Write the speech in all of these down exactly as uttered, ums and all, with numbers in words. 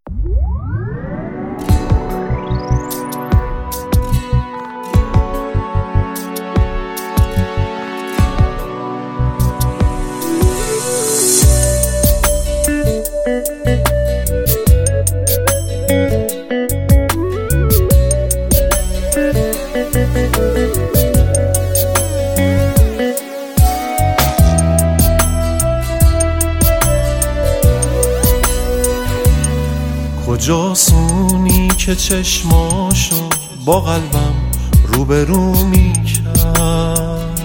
کجاسونی که چشماشو با قلبم روبرو میکرد،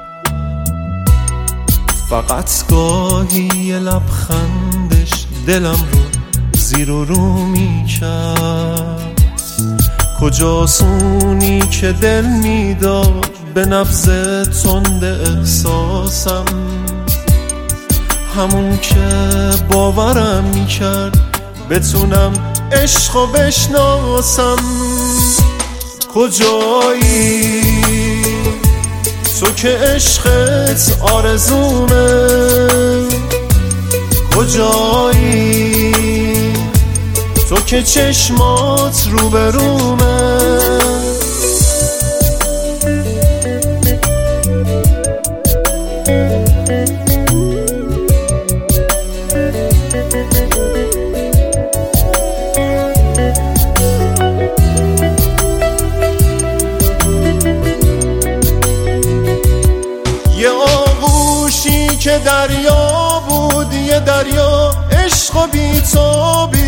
فقط گاهی یه لبخندش دلم رو زیر و رو میکرد. کجاسونی که دل میداد به نبض تند احساسم، همون که باورم میکرد بتونم عشقو بشناسم. کجایی تو که عشقت آرزومه؟ کجایی تو که چشمات روبرومه؟ یه آغوشی که دریا بود، یه دریا عشق و بی‌تابی،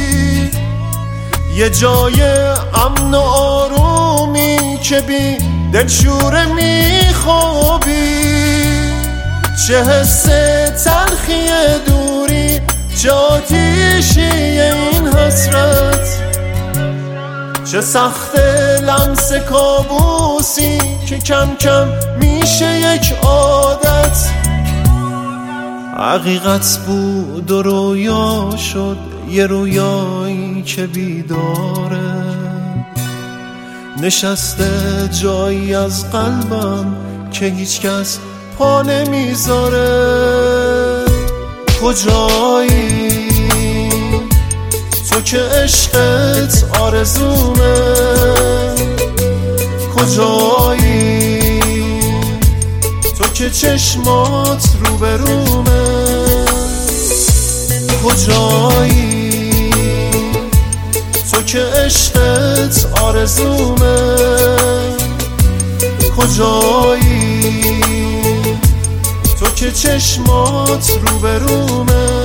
یه جای امن و آرومی که بی دلشوره میخوابی. چه حس تلخی دوری، چه آتیشی این حسرت، چه سخت لمس کابوسی که کم کم میشه یک عادت. حقیقت بود و رویا شد، یه رویایی که بیداره، نشسته جایی از قلبم که هیچ کس پا نمیذاره. کجایی تو که عشقت آرزومه؟ کجایی تو که چشمات روبرومه؟ کجایی تو که عشقت آرزومه؟ کجایی تو که چشمات روبرومه؟